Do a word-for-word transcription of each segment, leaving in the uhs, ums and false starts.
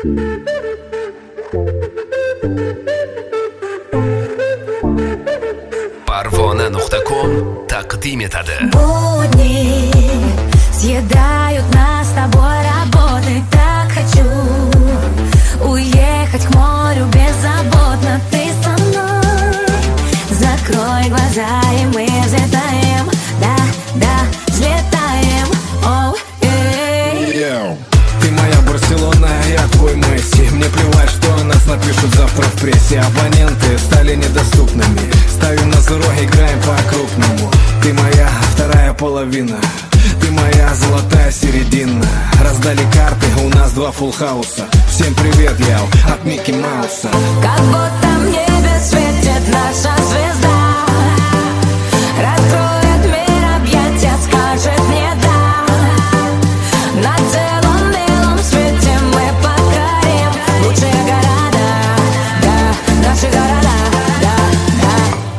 Parvona nuqta com taqdim etadi. Будни съедают нас с тобой работы. Так хочу уехать к морю беззаботно. Ты со мной. Закрой глаза, и мы взлетаем. Да, да, взлетаем. Оу, эй. Ты моя Барселона, я твой Месси. Мне плевать, что о нас напишут завтра в прессе. Абоненты стали недоступными. Ставим на зеро, играем по-крупному. Ты моя вторая половина. Ты моя золотая середина. Раздали карты, у нас два фулл-хауса. Всем привет, я от Микки Мауса. Как будто в небе светит наша звезда. Раскроет мир объятия, скажет мне да. На целом белом свете мы покорим лучшие города. Да, наши города. Да, да.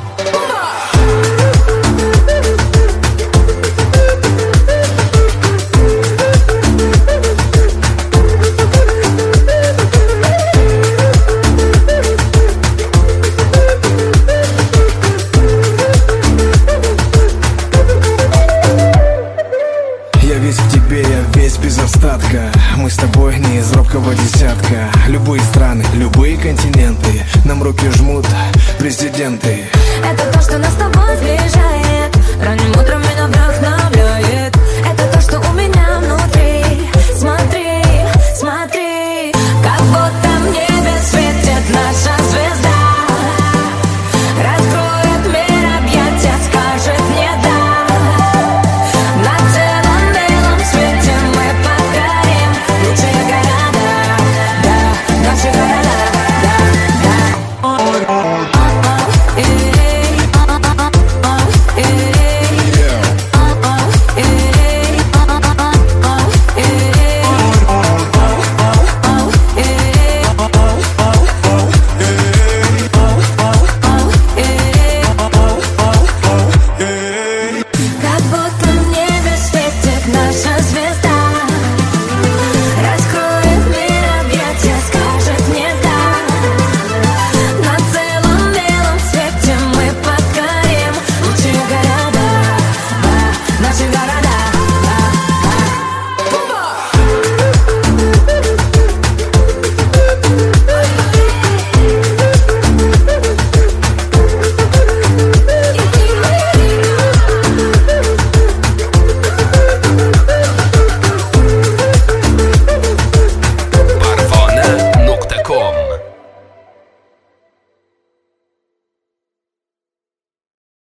Я весь в тебе, я весь без остатка. Мы с тобой не из робкого десятка. Любые страны, любые континенты нам руки жмут президенты. Это то, что нас с тобой сближает. Ранним утром